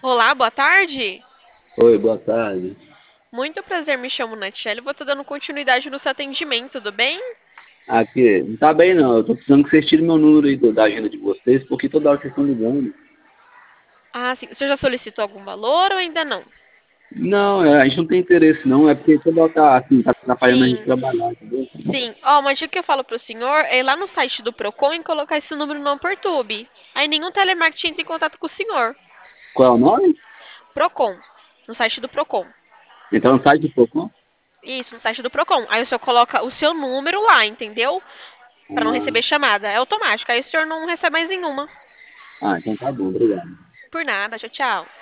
Olá, boa tarde. Oi, boa tarde. Muito prazer, me chamo Natiele. Vou estar dando continuidade no seu atendimento, tudo bem? Aqui, não tá bem não. Eu tô precisando que vocês tirem meu número aí da agenda de vocês, porque toda hora vocês estão ligando. Ah, sim. Você já solicitou algum valor ou ainda não? Não, a gente não tem interesse não, é porque toda hora tá assim, tá atrapalhando a gente Sim, trabalhar, entendeu? sim. Ó, uma dica que eu falo pro senhor é ir lá no site do Procon e colocar esse número não perturbe. Aí nenhum telemarketing entra em contato com o senhor. Qual é o nome? Procon, no site do Procon. Então no site do Procon? Isso, no site do Procon. Aí o senhor coloca o seu número lá, entendeu? Pra não Ah, receber chamada. É automático. Aí o senhor não recebe mais nenhuma. então tá bom, obrigado. Por nada, tchau, tchau.